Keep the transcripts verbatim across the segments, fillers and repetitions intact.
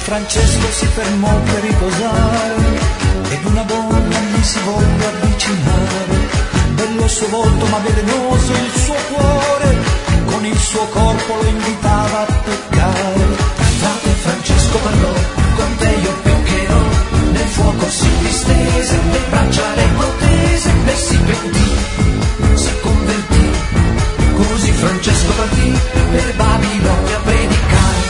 Francesco si fermò per riposare ed una donna gli si volle avvicinare. Bello il suo volto ma velenoso il suo cuore, con il suo corpo lo invitava a peccare. Frate Francesco parlò, con te io peccherò, nel fuoco si distese, le braccia le protese e si pentì, si convertì. Così Francesco partì per Babilonia a predicare.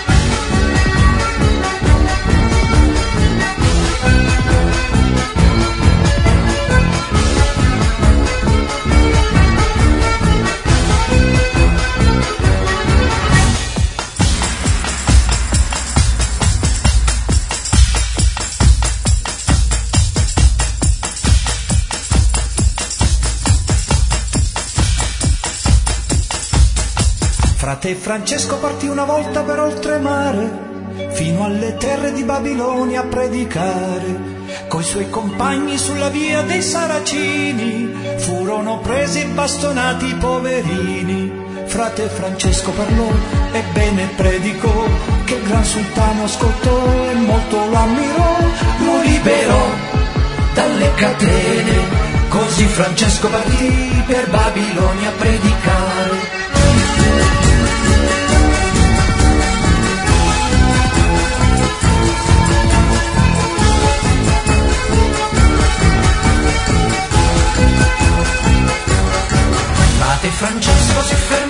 Frate Francesco partì una volta per oltremare, fino alle terre di Babilonia a predicare. Coi suoi compagni sulla via dei Saracini furono presi e bastonati i poverini. Frate Francesco parlò e bene predicò, che il gran sultano ascoltò e molto lo ammirò. Lo liberò dalle catene, così Francesco partì per Babilonia a predicare. Frate Francesco si fermò